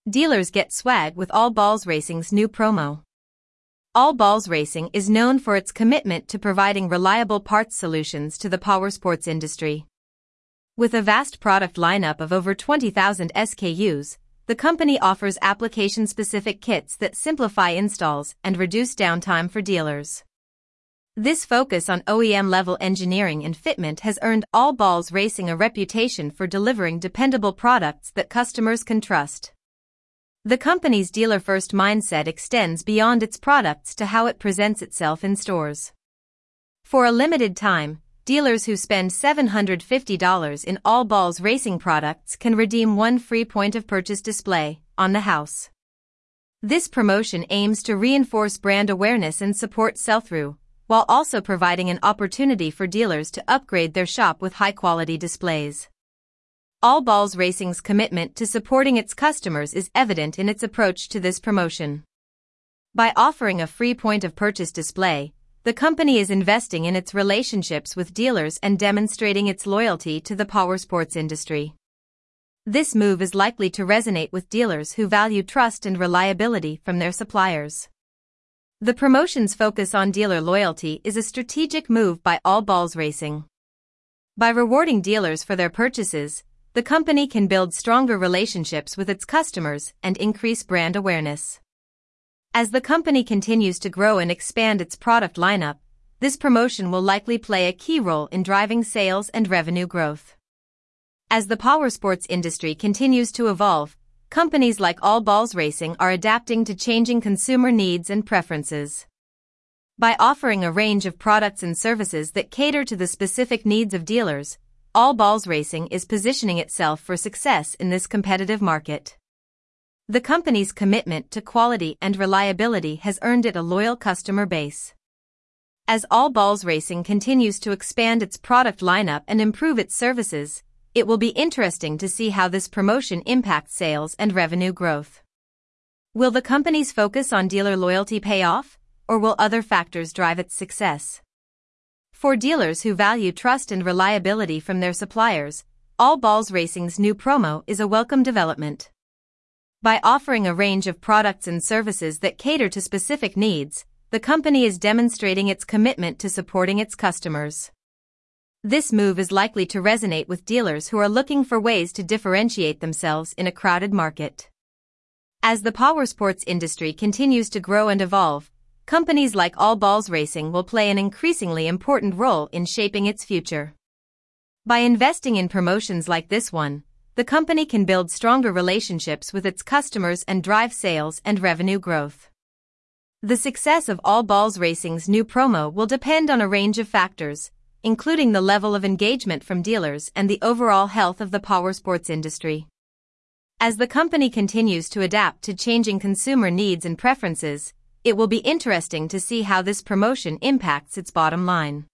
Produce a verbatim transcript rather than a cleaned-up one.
Dealers get swag with All Balls Racing's new promo. All Balls Racing is known for its commitment to providing reliable parts solutions to the powersports industry. With a vast product lineup of over twenty thousand S K Us, the company offers application-specific kits that simplify installs and reduce downtime for dealers. This focus on O E M-level engineering and fitment has earned All Balls Racing a reputation for delivering dependable products that customers can trust. The company's dealer-first mindset extends beyond its products to how it presents itself in stores. For a limited time, dealers who spend seven hundred fifty dollars in All Balls Racing products can redeem one free point-of-purchase display on the house. This promotion aims to reinforce brand awareness and support sell-through, while also providing an opportunity for dealers to upgrade their shop with high-quality displays. All Balls Racing's commitment to supporting its customers is evident in its approach to this promotion. By offering a free point-of-purchase display, the company is investing in its relationships with dealers and demonstrating its loyalty to the powersports industry. This move is likely to resonate with dealers who value trust and reliability from their suppliers. The promotion's focus on dealer loyalty is a strategic move by All Balls Racing. By rewarding dealers for their purchases, the company can build stronger relationships with its customers and increase brand awareness. As the company continues to grow and expand its product lineup, this promotion will likely play a key role in driving sales and revenue growth. As the powersports industry continues to evolve, companies like All Balls Racing are adapting to changing consumer needs and preferences. By offering a range of products and services that cater to the specific needs of dealers, All Balls Racing is positioning itself for success in this competitive market. The company's commitment to quality and reliability has earned it a loyal customer base. As All Balls Racing continues to expand its product lineup and improve its services, it will be interesting to see how this promotion impacts sales and revenue growth. Will the company's focus on dealer loyalty pay off, or will other factors drive its success? For dealers who value trust and reliability from their suppliers, All Balls Racing's new promo is a welcome development. By offering a range of products and services that cater to specific needs, the company is demonstrating its commitment to supporting its customers. This move is likely to resonate with dealers who are looking for ways to differentiate themselves in a crowded market. As the powersports industry continues to grow and evolve, companies like All Balls Racing will play an increasingly important role in shaping its future. By investing in promotions like this one, the company can build stronger relationships with its customers and drive sales and revenue growth. The success of All Balls Racing's new promo will depend on a range of factors, including the level of engagement from dealers and the overall health of the powersports industry. As the company continues to adapt to changing consumer needs and preferences, it will be interesting to see how this promotion impacts its bottom line.